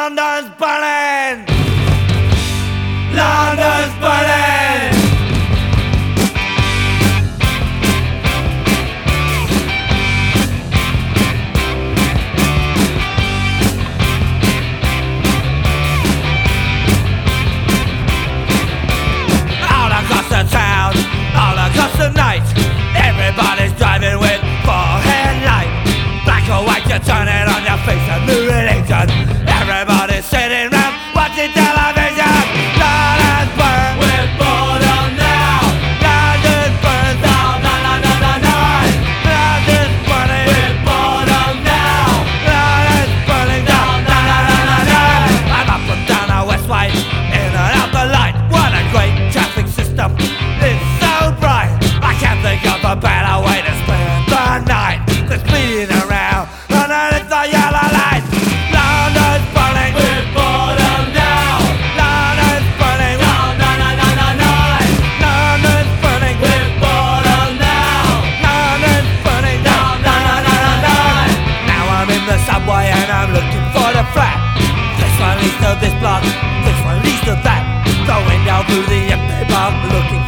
London's burning! London's burning! All across the town, all across the night, everybody's driving with forehead light. Black or white, you turn it on your face, a new religion. Everybody's sitting round watching television. London's burn, we're boredom now. London's burn, down, na na na na na. London's burning, we're boredom now. London's burning down, na na na na na. I'm up and down the West Wide, in and out the light. What a great traffic system, it's so bright. I can't think of a better way to spend the night than speeding around underneath the yellow light. London's burning, we're boredom now. London's burning, down, na na na na na. London's burning, we're boredom now. London's burning, down, na na na na na. Now I'm in the subway and I'm looking for the flat. This one leads to this block, this one leads to that. Going down through the empty block, looking